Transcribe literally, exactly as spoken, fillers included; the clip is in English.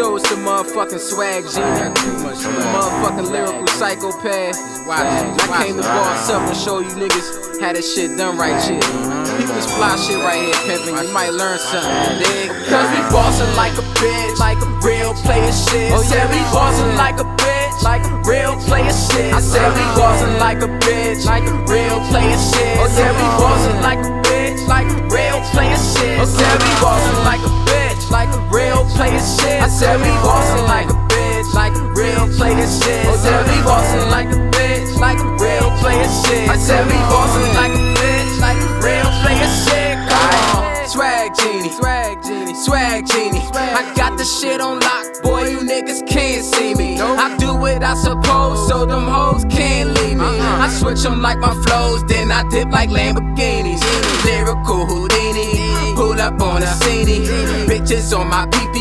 throws to motherfucking Swag Genie, motherfucking lyrical psychopath. I came to boss up and show you niggas how this shit done right shit. People fly shit right here, pimpin', you might learn something, dig? Cause we bossin' like a bitch, like a real player shit. Oh yeah, we bossin' like a bitch, like a real player shit. I said we bossin' like a bitch, like a real player shit. Oh yeah, we bossin' like a bitch, like a real player shit. I said we bossin' like a bitch, like a real player shit. I said we bossin' like a bitch, like a real player shit. I said we bossin' like a bitch, like a real player shit. I said we bossin' like a bitch, like a real player shit. Come on, Swag Genie, Swag Genie, Swag Genie. I got the shit on lock, boy, you niggas can't see me. I do what I suppose, so them hoes can't leave me. I switch them like my flows, then I dip like Lamborghinis. Lyrical Houdini, pull up on a scene, bitches on my P P